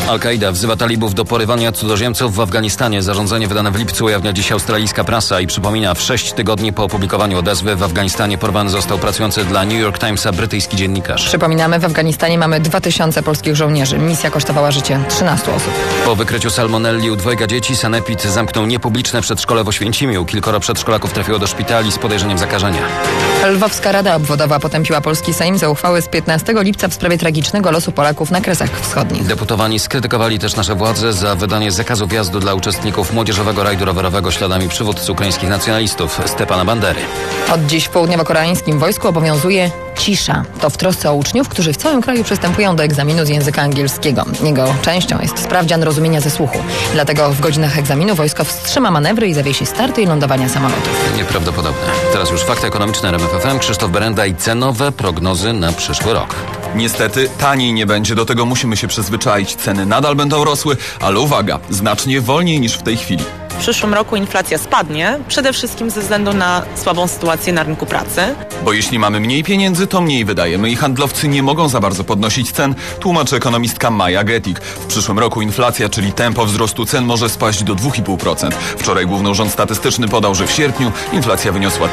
Al-Kaida wzywa talibów do porywania cudzoziemców w Afganistanie. Zarządzenie wydane w lipcu ujawnia dziś australijska prasa i przypomina, w 6 tygodni po opublikowaniu odezwy w Afganistanie porwany został pracujący dla New York Timesa brytyjski dziennikarz. Przypominamy, w Afganistanie mamy 2000 polskich żołnierzy. Misja kosztowała życie 13 osób. Po wykryciu salmonelli u 2 dzieci sanepid zamknął niepubliczne przedszkole w Oświęcimiu. Kilkoro przedszkolaków trafiło do szpitali z podejrzeniem zakażenia. Lwowska Rada Obwodowa potępiła polski Sejm za uchwałę z 15 lipca w sprawie tragicznego losu Polaków na Kresach Wschodnich. Deputowani skrytykowali też nasze władze za wydanie zakazu wjazdu dla uczestników młodzieżowego rajdu rowerowego śladami przywódcy ukraińskich nacjonalistów Stepana Bandery. Od dziś w południowo-koreańskim wojsku obowiązuje cisza. To w trosce o uczniów, którzy w całym kraju przystępują do egzaminu z języka angielskiego. Jego częścią jest sprawdzian rozumienia ze słuchu. Dlatego w godzinach egzaminu wojsko wstrzyma manewry i zawiesi starty i lądowania samolotów. Nieprawdopodobne. Teraz już fakty ekonomiczne RMF FM, Krzysztof Berenda i cenowe prognozy na przyszły rok. Niestety taniej nie będzie, do tego musimy się przyzwyczaić. Ceny nadal będą rosły, ale uwaga, znacznie wolniej niż w tej chwili. W przyszłym roku inflacja spadnie, przede wszystkim ze względu na słabą sytuację na rynku pracy. Bo jeśli mamy mniej pieniędzy, to mniej wydajemy i handlowcy nie mogą za bardzo podnosić cen, tłumaczy ekonomistka Maja Getik. W przyszłym roku inflacja, czyli tempo wzrostu cen, może spaść do 2,5%. Wczoraj Główny Urząd Statystyczny podał, że w sierpniu inflacja wyniosła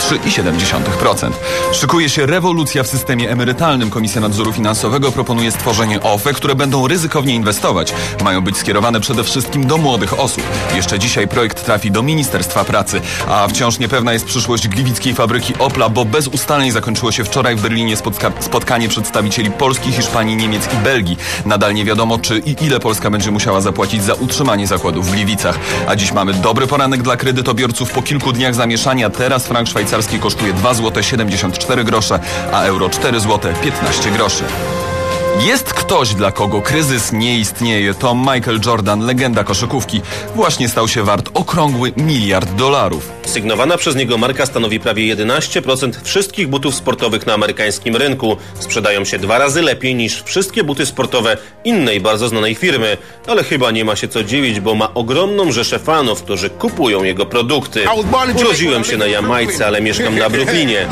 3,7%. Szykuje się rewolucja w systemie emerytalnym. Komisja Nadzoru Finansowego proponuje stworzenie OFE, które będą ryzykownie inwestować. Mają być skierowane przede wszystkim do młodych osób. Jeszcze dzisiaj projekt trafi do Ministerstwa Pracy. A wciąż niepewna jest przyszłość gliwickiej fabryki Opla, bo bez ustaleń zakończyło się wczoraj w Berlinie spotkanie przedstawicieli Polski, Hiszpanii, Niemiec i Belgii. Nadal nie wiadomo, czy i ile Polska będzie musiała zapłacić za utrzymanie zakładów w Gliwicach. A dziś mamy dobry poranek dla kredytobiorców. Po kilku dniach zamieszania teraz frank szwajcarski kosztuje 2 zł 74 grosze, a euro 4 zł 15 groszy. Jest ktoś, dla kogo kryzys nie istnieje. To Michael Jordan, legenda koszykówki. Właśnie stał się wart okrągły $1 miliard. Sygnowana przez niego marka stanowi prawie 11% wszystkich butów sportowych na amerykańskim rynku. Sprzedają się 2 razy lepiej niż wszystkie buty sportowe innej bardzo znanej firmy. Ale chyba nie ma się co dziwić, bo ma ogromną rzeszę fanów, którzy kupują jego produkty. Urodziłem się na Jamajce, ale mieszkam na Brooklynie.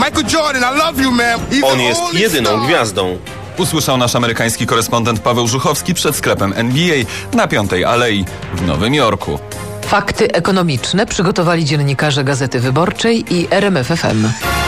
On jest jedyną gwiazdą. Usłyszał nasz amerykański korespondent Paweł Żuchowski przed sklepem NBA na 5. Alei w Nowym Jorku. Fakty ekonomiczne przygotowali dziennikarze Gazety Wyborczej i RMF FM.